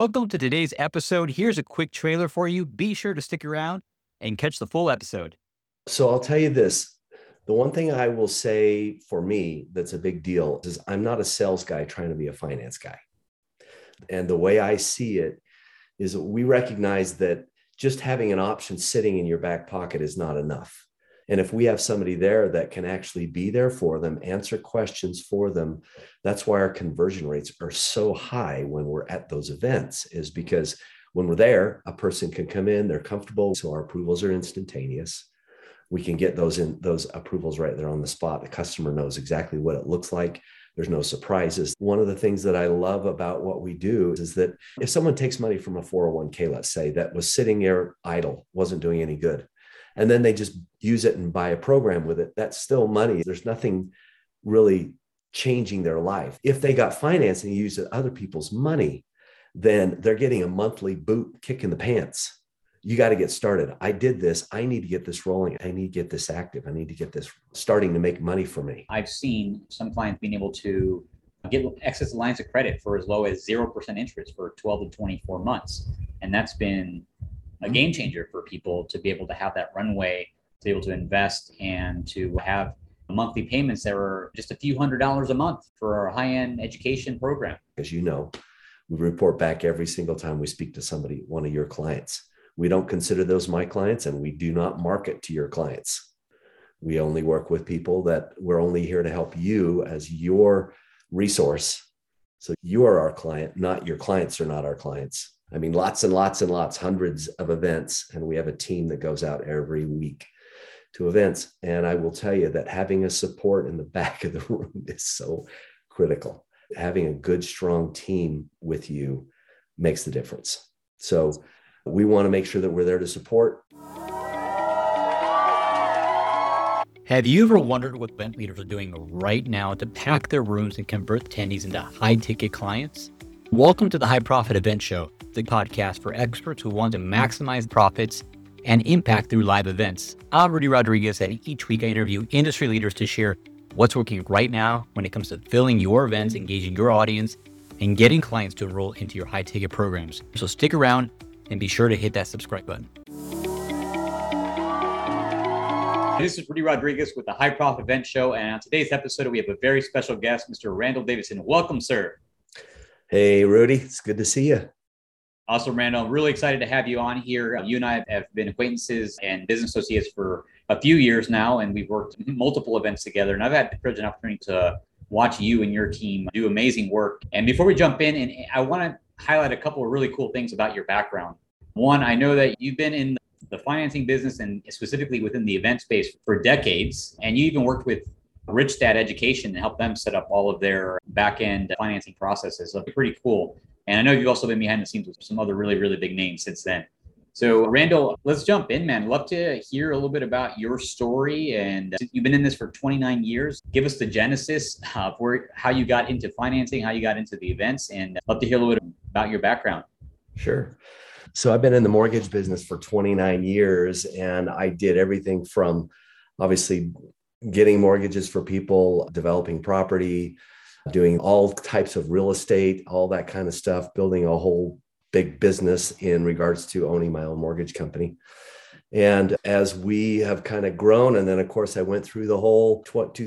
Welcome to today's episode. Here's a quick trailer for you. Be sure to stick around and catch the full episode. So I'll tell you this. The one thing I will say for me that's a big deal is I'm not a sales guy trying to be a finance guy. And the way I see it is we recognize that just having an option sitting in your back pocket is not enough. And if we have somebody there that can actually be there for them, answer questions for them, that's why our conversion rates are so high when we're at those events, is because when we're there, a person can come in, they're comfortable. So our approvals are instantaneous. We can get those approvals right there on the spot. The customer knows exactly what it looks like. There's no surprises. One of the things that I love about what we do is that if someone takes money from a 401k, let's say, that was sitting there idle, wasn't doing any good, and then they just use it and buy a program with it, that's still money. There's nothing really changing their life. If they got financing and use other people's money, then they're getting a monthly boot kick in the pants. You got to get started. I did this. I need to get this rolling. I need to get this active. I need to get this starting to make money for me. I've seen some clients being able to get excess lines of credit for as low as 0% interest for 12 to 24 months. And that's been a game changer for people to be able to have that runway, to be able to invest and to have monthly payments that were just a few $100s a month for a high-end education program. As you know, we report back every single time we speak to somebody, one of your clients. We don't consider those my clients, and we do not market to your clients. We only work with people that we're only here to help you as your resource. So you are our client, not your clients are not our clients. I mean, lots and lots and lots, hundreds of events. And we have a team that goes out every week to events. And I will tell you that having a support in the back of the room is so critical. Having a good, strong team with you makes the difference. So we want to make sure that we're there to support. Have you ever wondered what event leaders are doing right now to pack their rooms and convert attendees into high-ticket clients? Welcome to the High Profit Event Show, the podcast for experts who want to maximize profits and impact through live events. I'm Rudy Rodriguez, and each week I interview industry leaders to share what's working right now when it comes to filling your events, engaging your audience, and getting clients to enroll into your high-ticket programs. So stick around and be sure to hit that subscribe button. This is Rudy Rodriguez with the High Profit Event Show, and on today's episode, we have a very special guest, Mr. Randall Davidson. Welcome, sir. Hey, Rudy. It's good to see you. Awesome, Randall. I'm really excited to have you on here. You and I have been acquaintances and business associates for a few years now, and we've worked multiple events together. And I've had the privilege and opportunity to watch you and your team do amazing work. And before we jump in, and I want to highlight a couple of really cool things about your background. One, I know that you've been in the financing business and specifically within the event space for decades, and you even worked with Rich Dad Education to help them set up all of their back-end financing processes. So pretty cool. And I know you've also been behind the scenes with some other really, really big names since then. So Randall, let's jump in, man. Love to hear a little bit about your story. And you've been in this for 29 years. Give us the genesis of how you got into financing, how you got into the events, and love to hear a little bit about your background. Sure. So I've been in the mortgage business for 29 years, and I did everything from obviously getting mortgages for people, developing property, doing all types of real estate, all that kind of stuff, building a whole big business in regards to owning my own mortgage company. And as we have kind of grown, and then of course I went through the whole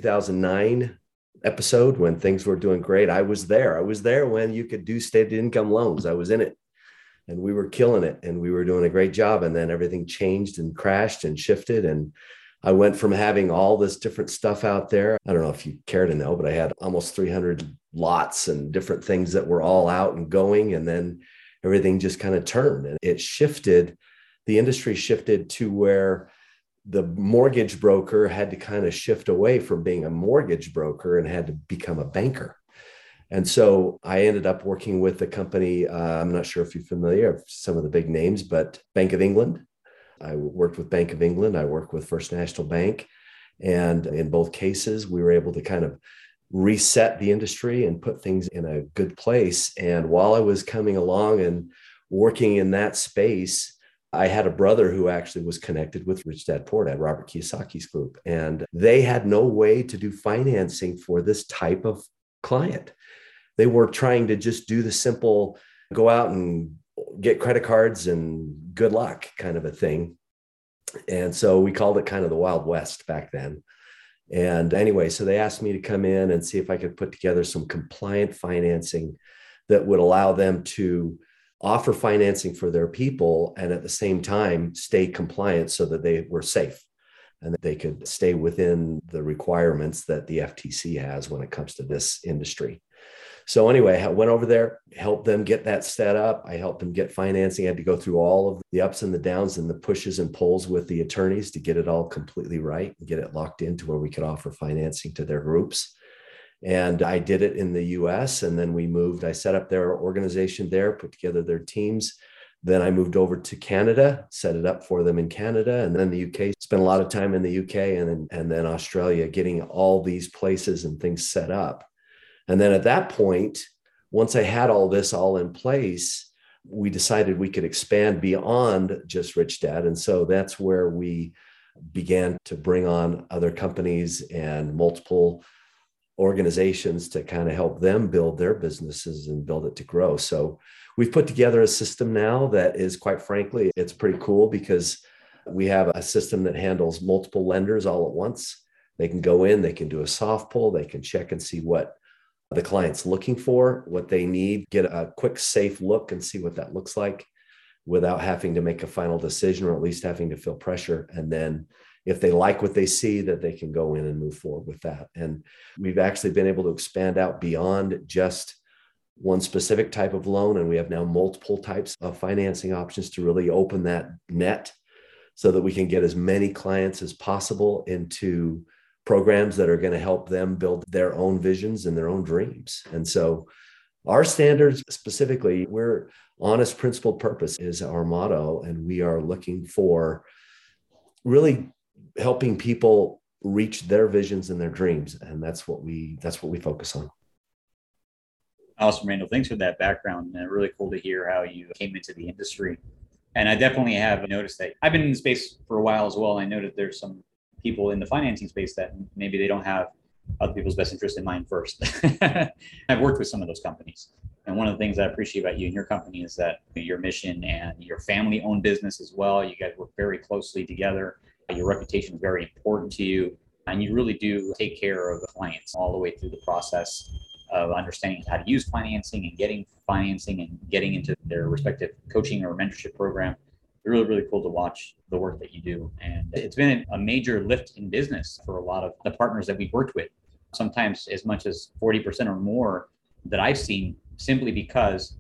2009 episode when things were doing great. I was there when you could do stated income loans. I was in it and we were killing it and we were doing a great job. And then everything changed and crashed and shifted. And I went from having all this different stuff out there. I don't know if you care to know, but I had almost 300 lots and different things that were all out and going. And then everything just kind of turned and it shifted. The industry shifted to where the mortgage broker had to kind of shift away from being a mortgage broker and had to become a banker. And so I ended up working with the company. I'm not sure if you're familiar with some of the big names, but Bank of England. I worked with Bank of England. I worked with First National Bank. And in both cases, we were able to kind of reset the industry and put things in a good place. And while I was coming along and working in that space, I had a brother who actually was connected with Rich Dad Poor Dad, Robert Kiyosaki's group. And they had no way to do financing for this type of client. They were trying to just do the simple go out and get credit cards and good luck kind of a thing. And so we called it kind of the Wild West back then. And anyway, so they asked me to come in and see if I could put together some compliant financing that would allow them to offer financing for their people and at the same time stay compliant so that they were safe and that they could stay within the requirements that the FTC has when it comes to this industry. So anyway, I went over there, helped them get that set up. I helped them get financing. I had to go through all of the ups and the downs and the pushes and pulls with the attorneys to get it all completely right and get it locked into where we could offer financing to their groups. And I did it in the US. And then we moved, I set up their organization there, put together their teams. Then I moved over to Canada, set it up for them in Canada, and then the UK, spent a lot of time in the UK and then Australia, getting all these places and things set up. And then at that point, once I had all this all in place, we decided we could expand beyond just Rich Dad. And so that's where we began to bring on other companies and multiple organizations to kind of help them build their businesses and build it to grow. So we've put together a system now that is, quite frankly, it's pretty cool because we have a system that handles multiple lenders all at once. They can go in, they can do a soft pull, they can check and see what the client's looking for, what they need, get a quick, safe look and see what that looks like without having to make a final decision or at least having to feel pressure. And then if they like what they see, that they can go in and move forward with that. And we've actually been able to expand out beyond just one specific type of loan. And we have now multiple types of financing options to really open that net so that we can get as many clients as possible into programs that are going to help them build their own visions and their own dreams. And so our standards specifically, we're honest, principled purpose is our motto. And we are looking for really helping people reach their visions and their dreams. And that's what we focus on. Awesome, Randall. Thanks for that background. Really cool to hear how you came into the industry. And I definitely have noticed that I've been in the space for a while as well. I know that there's some people in the financing space that maybe they don't have other people's best interest in mind first. I've worked with some of those companies. And one of the things I appreciate about you and your company is that your mission and your family-owned business as well, you guys work very closely together. Your reputation is very important to you. And you really do take care of the clients all the way through the process of understanding how to use financing and getting into their respective coaching or mentorship program. Really, really cool to watch the work that you do. And it's been a major lift in business for a lot of the partners that we've worked with, sometimes as much as 40% or more that I've seen, simply because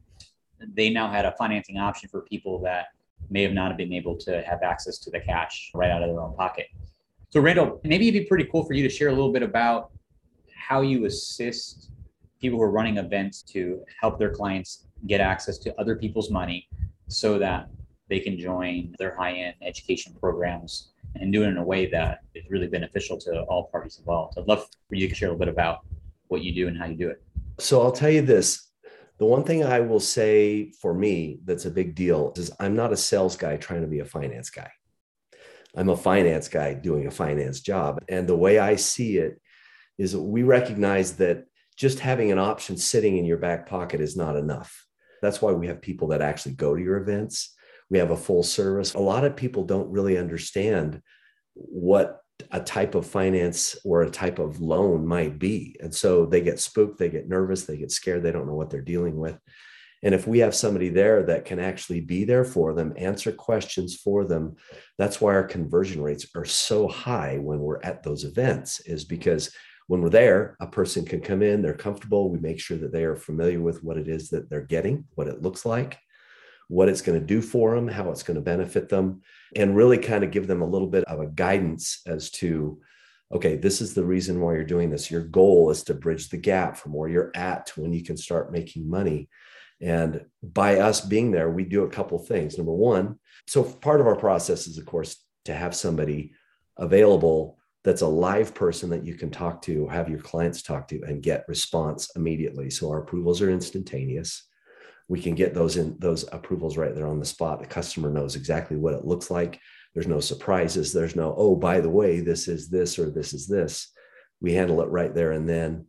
they now had a financing option for people that may have not been able to have access to the cash right out of their own pocket. So Randall, maybe it'd be pretty cool for you to share a little bit about how you assist people who are running events to help their clients get access to other people's money so that they can join their high-end education programs and do it in a way that is really beneficial to all parties involved. I'd love for you to share a little bit about what you do and how you do it. So I'll tell you this. The one thing I will say for me that's a big deal is I'm not a sales guy trying to be a finance guy. I'm a finance guy doing a finance job. And the way I see it is that we recognize that just having an option sitting in your back pocket is not enough. That's why we have people that actually go to your events. We have a full service. A lot of people don't really understand what a type of finance or a type of loan might be. And so they get spooked, they get nervous, they get scared, they don't know what they're dealing with. And if we have somebody there that can actually be there for them, answer questions for them, that's why our conversion rates are so high when we're at those events, is because when we're there, a person can come in, they're comfortable. We make sure that they are familiar with what it is that they're getting, what it looks like, what it's going to do for them, how it's going to benefit them, and really kind of give them a little bit of a guidance as to, okay, this is the reason why you're doing this. Your goal is to bridge the gap from where you're at to when you can start making money. And by us being there, we do a couple of things. Number one, so part of our process is, of course, to have somebody available that's a live person that you can talk to, have your clients talk to, and get response immediately. So our approvals are instantaneous. We can get those approvals right there on the spot. The customer knows exactly what it looks like. There's no surprises. There's no, oh, by the way, this is this or this is this. We handle it right there and then.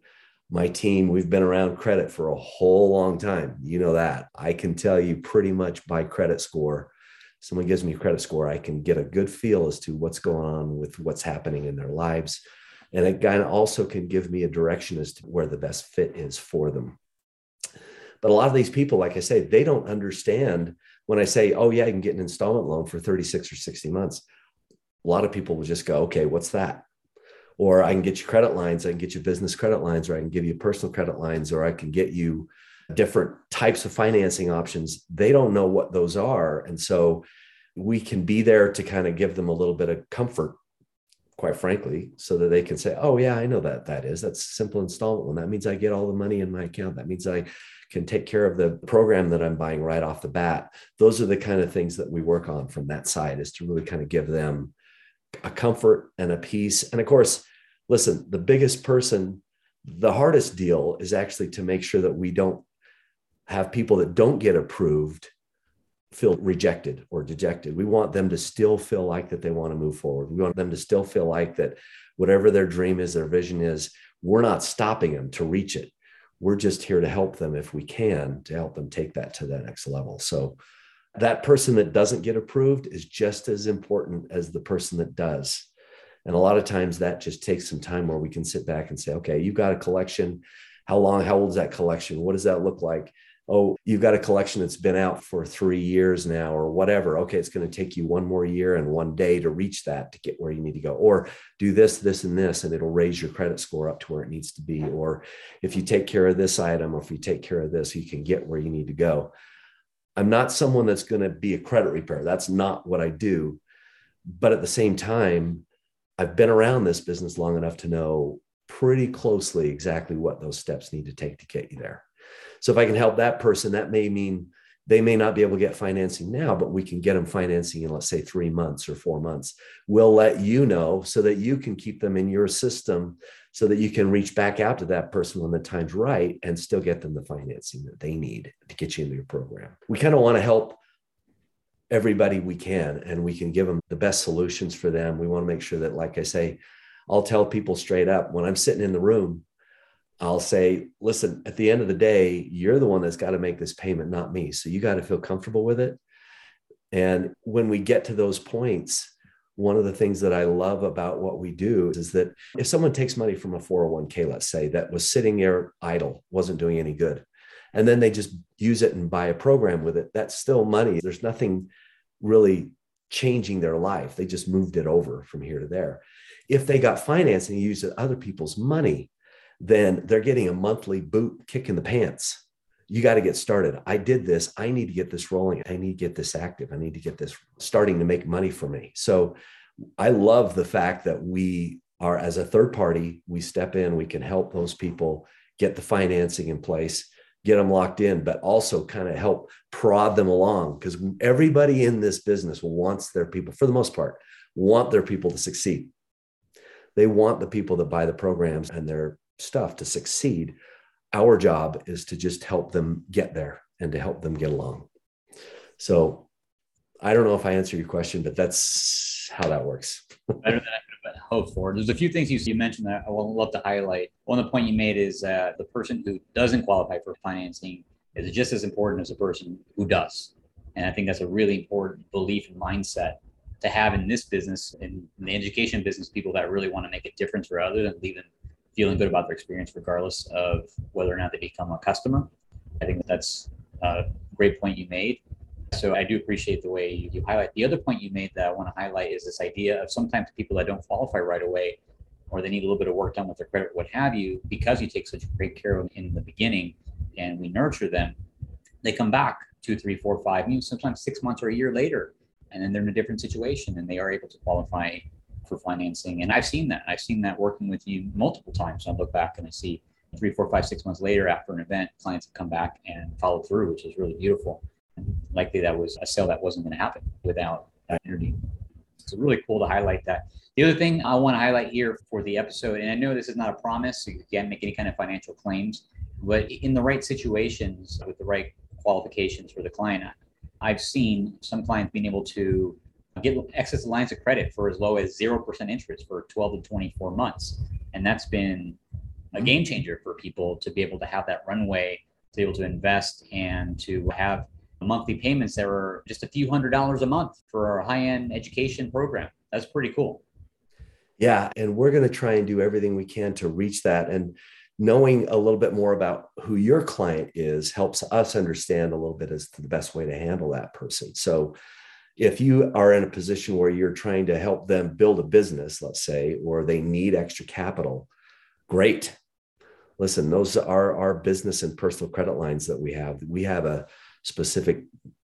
My team, we've been around credit for a whole long time. You know that. I can tell you pretty much by credit score. Someone gives me a credit score, I can get a good feel as to what's going on with what's happening in their lives. And it kind of also can give me a direction as to where the best fit is for them. But a lot of these people, like I say, they don't understand when I say, oh yeah, you can get an installment loan for 36 or 60 months. A lot of people will just go, okay, what's that? Or I can get you credit lines, I can get you business credit lines, or I can give you personal credit lines, or I can get you different types of financing options. They don't know what those are. And so we can be there to kind of give them a little bit of comfort, quite frankly, so that they can say, oh yeah, I know that's simple installment loan. That means I get all the money in my account. That means I can take care of the program that I'm buying right off the bat. Those are the kind of things that we work on from that side, is to really kind of give them a comfort and a peace. And of course, listen, the hardest deal is actually to make sure that we don't have people that don't get approved feel rejected or dejected. We want them to still feel like that they want to move forward. We want them to still feel like that whatever their dream is, their vision is, we're not stopping them to reach it. We're just here to help them if we can, to help them take that to the next level. So that person that doesn't get approved is just as important as the person that does. And a lot of times that just takes some time where we can sit back and say, okay, you've got a collection. How old is that collection? What does that look like? Oh, you've got a collection that's been out for 3 years now or whatever. Okay, it's going to take you 1 more year and 1 day to reach that, to get where you need to go. Or do this, this, and this, and it'll raise your credit score up to where it needs to be. Or if you take care of this item, or if you take care of this, you can get where you need to go. I'm not someone that's going to be a credit repairer. That's not what I do. But at the same time, I've been around this business long enough to know pretty closely exactly what those steps need to take to get you there. So if I can help that person, that may mean they may not be able to get financing now, but we can get them financing in, let's say, 3 months or 4 months. We'll let you know so that you can keep them in your system, so that you can reach back out to that person when the time's right and still get them the financing that they need to get you into your program. We kind of want to help everybody we can, and we can give them the best solutions for them. We want to make sure that, like I say, I'll tell people straight up when I'm sitting in the room, I'll say, listen, at the end of the day, you're the one that's got to make this payment, not me. So you got to feel comfortable with it. And when we get to those points, one of the things that I love about what we do is that if someone takes money from a 401k, let's say, that was sitting there idle, wasn't doing any good, and then they just use it and buy a program with it, that's still money. There's nothing really changing their life. They just moved it over from here to there. If they got financing and used other people's money, then they're getting a monthly boot kick in the pants. You got to get started. I did this. I need to get this rolling. I need to get this active. I need to get this starting to make money for me. So I love the fact that we are, as a third party, we step in, we can help those people get the financing in place, get them locked in, but also kind of help prod them along, because everybody in this business wants their people, for the most part, want their people to succeed. They want the people that buy the programs and their stuff to succeed. Our job is to just help them get there and to help them get along. So I don't know if I answered your question, but that's how that works. Better than I could have hoped for. There's a few things you mentioned that I would love to highlight. One of the point you made is the person who doesn't qualify for financing is just as important as the person who does. And I think that's a really important belief and mindset to have in this business, in the education business, people that really want to make a difference for others and leave them feeling good about their experience, regardless of whether or not they become a customer. I think that's a great point you made. So I do appreciate the way you highlight. The other point you made that I want to highlight is this idea of sometimes people that don't qualify right away, or they need a little bit of work done with their credit, what have you, because you take such great care of them in the beginning and we nurture them, they come back 2, 3, 4, 5, maybe sometimes 6 months or a year later, and then they're in a different situation and they are able to qualify for financing. And I've seen that working with you multiple times. I look back and I see 3, 4, 5, 6 months later after an event, clients have come back and followed through, which is really beautiful. And likely that was a sale that wasn't going to happen without that interview. It's really cool to highlight that. The other thing I want to highlight here for the episode, and I know this is not a promise, so you can't make any kind of financial claims, but in the right situations with the right qualifications for the client, I've seen some clients being able to get excess lines of credit for as low as 0% interest for 12 to 24 months. And that's been a game changer for people to be able to have that runway, to be able to invest and to have monthly payments that were just a few $100s a month for a high-end education program. That's pretty cool. Yeah. And we're going to try and do everything we can to reach that. And knowing a little bit more about who your client is helps us understand a little bit as to the best way to handle that person. So if you are in a position where you're trying to help them build a business, let's say, or they need extra capital, great. Listen, those are our business and personal credit lines that we have. We have a specific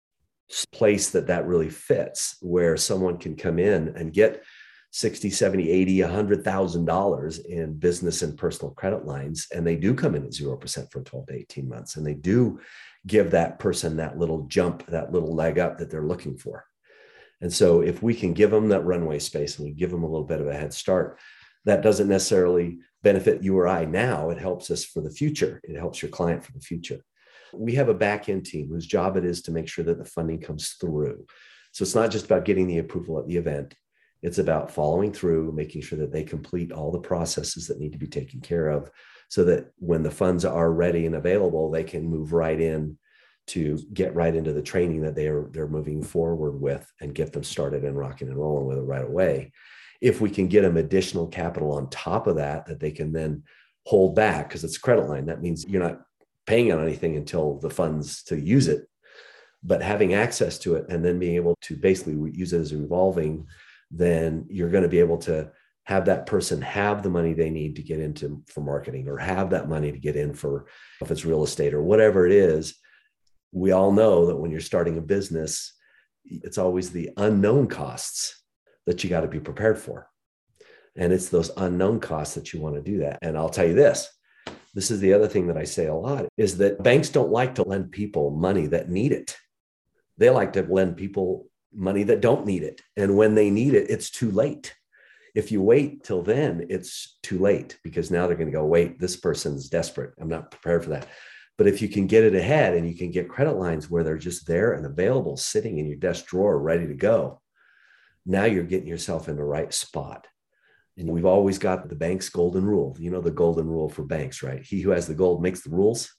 place that really fits, where someone can come in and get 60, 70, 80, $100,000 in business and personal credit lines. And they do come in at 0% for 12 to 18 months. And they do give that person that little jump, that little leg up that they're looking for. And so if we can give them that runway space and we give them a little bit of a head start, that doesn't necessarily benefit you or I now. It helps us for the future. It helps your client for the future. We have a back-end team whose job it is to make sure that the funding comes through. So it's not just about getting the approval at the event. It's about following through, making sure that they complete all the processes that need to be taken care of so that when the funds are ready and available, they can move right in to get right into the training that they're moving forward with and get them started and rocking and rolling with it right away. If we can get them additional capital on top of that they can then hold back, because it's a credit line. That means you're not paying on anything until the funds to use it, but having access to it and then being able to basically use it as a revolving, then you're going to be able to have that person have the money they need to get into for marketing, or have that money to get in for, if it's real estate or whatever it is. We all know that when you're starting a business, it's always the unknown costs that you got to be prepared for. And it's those unknown costs that you want to do that. And I'll tell you this is the other thing that I say a lot, is that banks don't like to lend people money that need it. They like to lend people money that don't need it. And when they need it, it's too late. If you wait till then, it's too late, because now they're going to go, wait, this person's desperate. I'm not prepared for that. But if you can get it ahead and you can get credit lines where they're just there and available, sitting in your desk drawer, ready to go, now you're getting yourself in the right spot. And we've always got the bank's golden rule. You know, the golden rule for banks, right? He who has the gold makes the rules.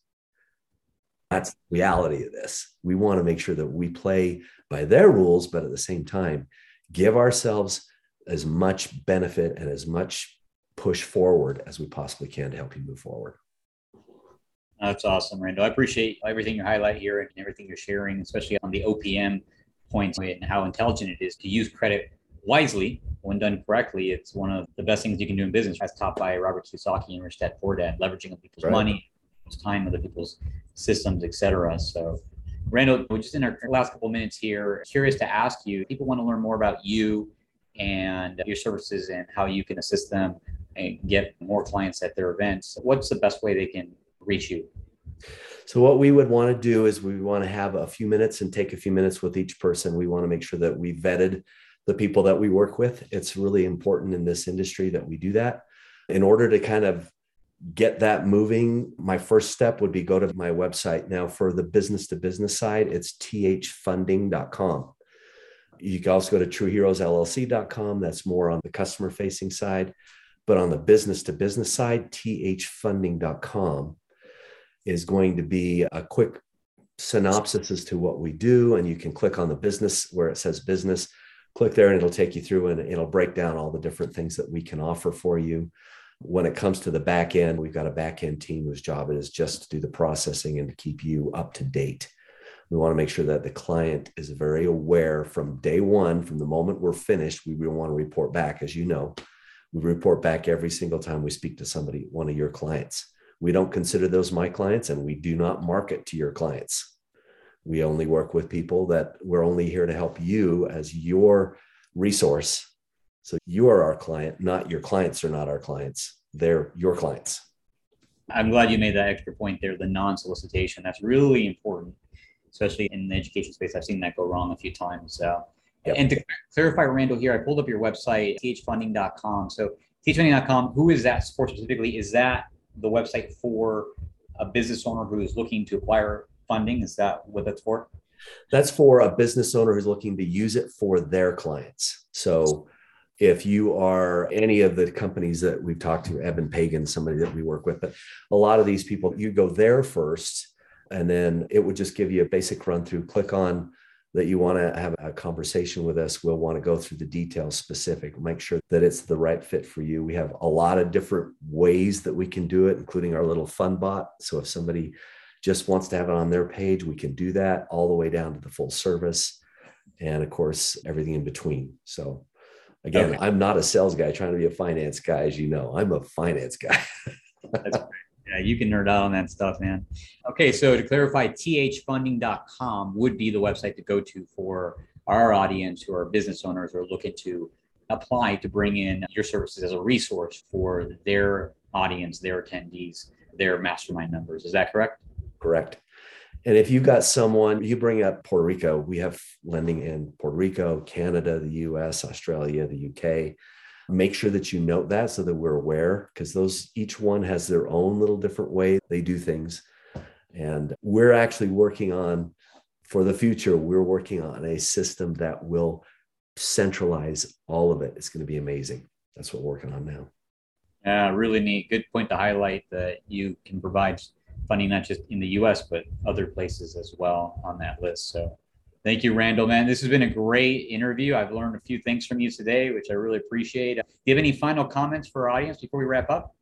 That's the reality of this. We want to make sure that we play by their rules, but at the same time, give ourselves as much benefit and as much push forward as we possibly can to help you move forward. That's awesome, Randall. I appreciate everything you highlight here and everything you're sharing, especially on the OPM points and how intelligent it is to use credit wisely. When done correctly, it's one of the best things you can do in business, as taught by Robert Kiyosaki and Rich Dad Poor Dad, leveraging of people's money, people's time, other people's systems, etc. So, Randall, we're just in our last couple of minutes here. Curious to ask you, people want to learn more about you and your services and how you can assist them and get more clients at their events. What's the best way they can reach you? So what we would want to do is we want to have a few minutes and take a few minutes with each person. We want to make sure that we vetted the people that we work with. It's really important in this industry that we do that. In order to kind of get that moving, my first step would be go to my website. Now, for the business to business side, it's thfunding.com. You can also go to trueheroesllc.com. That's more on the customer facing side. But on the business to business side, thfunding.com is going to be a quick synopsis as to what we do. And you can click on the business where it says business, click there and it'll take you through and it'll break down all the different things that we can offer for you. When it comes to the back end, we've got a back end team whose job it is just to do the processing and to keep you up to date. We want to make sure that the client is very aware from day one, from the moment we're finished. We want to report back. As you know, we report back every single time we speak to somebody, one of your clients. We don't consider those my clients, and we do not market to your clients. We only work with people that we're only here to help you as your resource. So you are our client, not your clients are not our clients. They're your clients. I'm glad you made that extra point there, the non-solicitation. That's really important, especially in the education space. I've seen that go wrong a few times. Yep. And to clarify, Randall, here, I pulled up your website, thfunding.com. So thfunding.com, who is that for specifically? Is that the website for a business owner who is looking to acquire funding? Is that what that's for? That's for a business owner who's looking to use it for their clients. So If you are any of the companies that we've talked to, Evan Pagan, somebody that we work with, but a lot of these people, you go there first, and then it would just give you a basic run through. Click on that you want to have a conversation with us. We'll want to go through the details specific, make sure that it's the right fit for you. We have a lot of different ways that we can do it, including our little fun bot. So if somebody just wants to have it on their page, we can do that all the way down to the full service. And of course, everything in between. So again, I'm not a sales guy trying to be a finance guy. As you know, I'm a finance guy. That's great. Yeah, you can nerd out on that stuff, man. Okay, so to clarify, thfunding.com would be the website to go to for our audience who are business owners who are looking to apply to bring in your services as a resource for their audience, their attendees, their mastermind members. Is that correct? Correct. And if you've got someone, you bring up Puerto Rico, we have lending in Puerto Rico, Canada, the US, Australia, the UK. Make sure that you note that so that we're aware, because each one has their own little different way they do things. And we're actually working on, for the future, we're working on a system that will centralize all of it. It's going to be amazing. That's what we're working on now. Yeah, really neat. Good point to highlight that you can provide funding, not just in the US, but other places as well on that list. So thank you, Randall, man. This has been a great interview. I've learned a few things from you today, which I really appreciate. Do you have any final comments for our audience before we wrap up?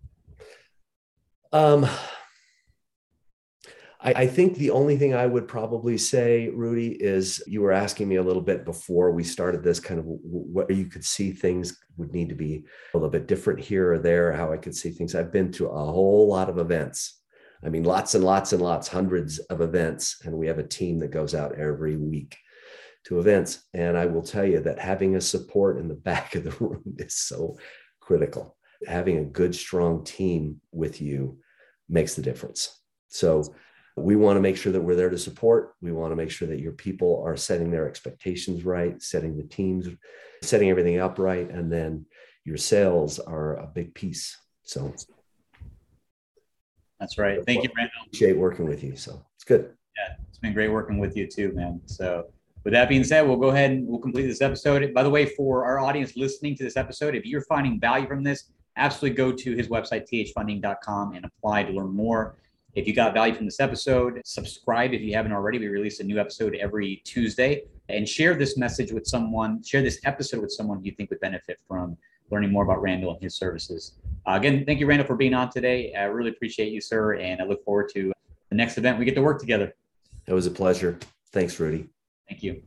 I think the only thing I would probably say, Rudy, is you were asking me a little bit before we started this, kind of what you could see things would need to be a little bit different here or there, how I could see things. I've been to a whole lot of events. I mean, lots and lots and lots, hundreds of events. And we have a team that goes out every week to events. And I will tell you that having a support in the back of the room is so critical. Having a good, strong team with you makes the difference. So we want to make sure that we're there to support. We want to make sure that your people are setting their expectations right, setting the teams, setting everything up right. And then your sales are a big piece. So that's right. Thank you, Randall. Appreciate working with you. So it's good. Yeah, it's been great working with you too, man. So with that being said, we'll go ahead and we'll complete this episode. By the way, for our audience listening to this episode, if you're finding value from this, absolutely go to his website, thfunding.com, and apply to learn more. If you got value from this episode, subscribe if you haven't already. We release a new episode every Tuesday, and share this message with someone, share this episode with someone you think would benefit from learning more about Randall and his services. Again, thank you, Randall, for being on today. I really appreciate you, sir. And I look forward to the next event we get to work together. It was a pleasure. Thanks, Rudy. Thank you.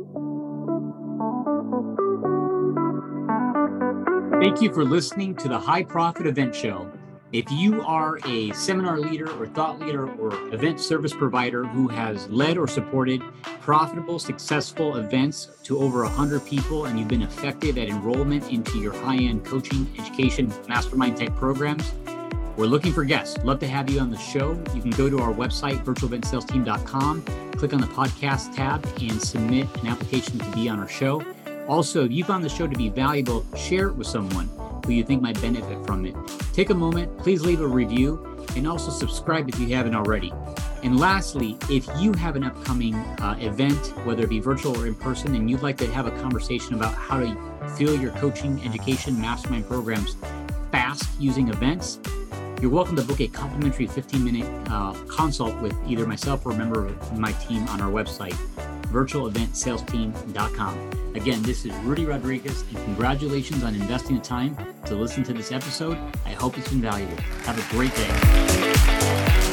Thank you for listening to the High Profit Event Show. If you are a seminar leader or thought leader or event service provider who has led or supported profitable, successful events to over 100 people, and you've been effective at enrollment into your high-end coaching, education, mastermind type programs, we're looking for guests. Love to have you on the show. You can go to our website, virtualeventsalesteam.com, click on the podcast tab, and submit an application to be on our show. Also, if you found the show to be valuable, share it with someone who you think might benefit from it. Take a moment, please leave a review, and also subscribe if you haven't already. And lastly, if you have an upcoming event, whether it be virtual or in person, and you'd like to have a conversation about how to fill your coaching, education, mastermind programs fast using events, you're welcome to book a complimentary 15-minute consult with either myself or a member of my team on our website, virtualeventsalesteam.com. Again, this is Rudy Rodriguez, and congratulations on investing the time to listen to this episode. I hope it's been valuable. Have a great day.